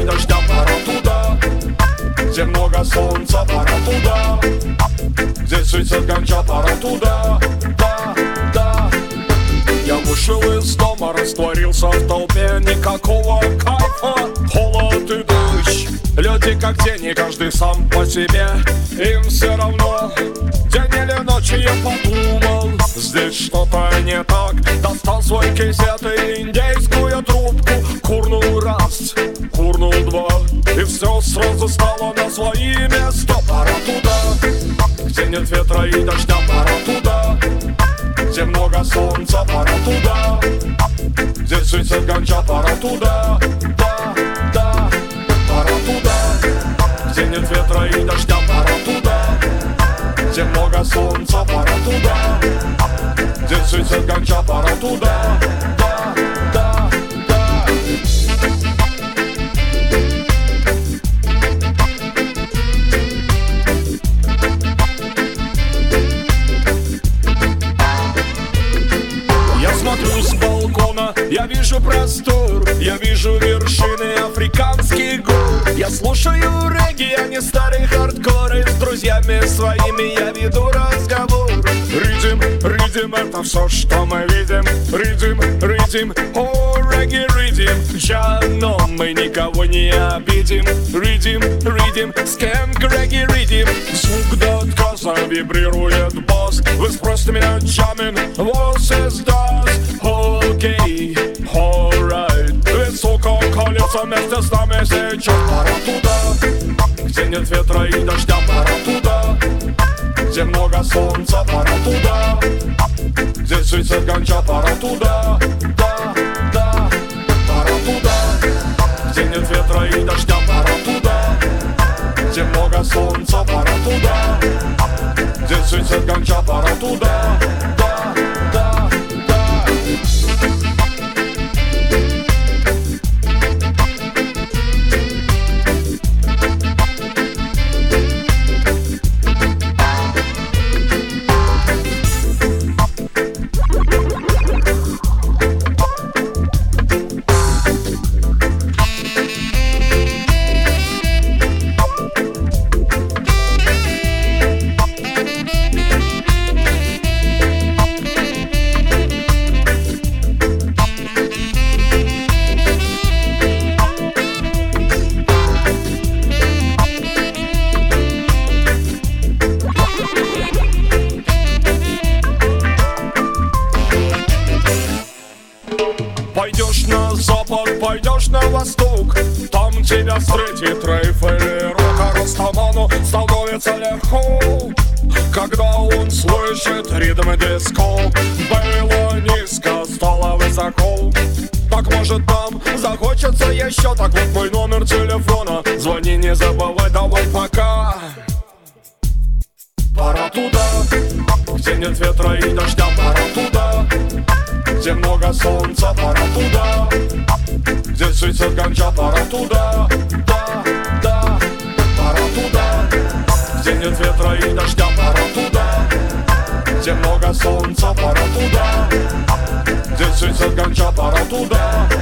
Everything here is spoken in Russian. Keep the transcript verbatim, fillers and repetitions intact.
и дождя, пора туда, где много солнца, пора туда, где цветет ганджа, пора туда, да, да. Я вышел из дома, растворился в толпе, никакого кайфа, холод и дождь. Люди как тени, каждый сам по себе, им все равно, день или ночь. Я подумал, здесь что-то не так. Достал свой кисет и индейскую трубку, курнул раз, курнул два, и все сразу стало на свои места. Пора туда, где нет ветра и дождя, пора туда, где много солнца, пора туда, где цветет ганджа, пора туда, да, да, пора туда, где нет ветра и дождя, пора туда, где много солнца, пора туда, где цветет ганджа, пора туда, да, да, да. Я смотрю с балкона, я вижу простор, я вижу вершины африканских гор. Я слушаю регги, а не старый хардкор, и с друзьями своими я веду разговор. Ридим, ридим, это все, что мы видим. Ридим, ридим, о, регги, ридим. Ja, но мы никого не обидим. Ридим, ридим, скэнк, регги, ридим. Звук до отказа вибрирует бас. Вы спросите меня, Джамин, what is that? Окей, alright. Высоко колется вместе с нами сейчас. Пора туда, где нет ветра и дождя, пора туда, где много солнца, пора туда, где цветет ганджа, пора туда, да, да, пора туда, где нет ветра и дождя, пора туда, где много солнца, пора туда, где цветет ганджа, пора туда, да, да, да. Пойдешь на запад, пойдешь на восток, там тебя встретит рейв или рок. А Растаману становится легко, когда он слышит ритм диско. Было низко, стало высоко, так может нам захочется еще. Так вот мой номер телефона, звони, не забывай, давай пока. Пора туда, где нет ветра и дождя, пора туда, где много солнца, пора туда, где цветет ганджа, пора туда, да, да, пора туда, где нет ветра и дождя, пора туда, где много солнца, пора туда, где цветет ганджа, пора туда.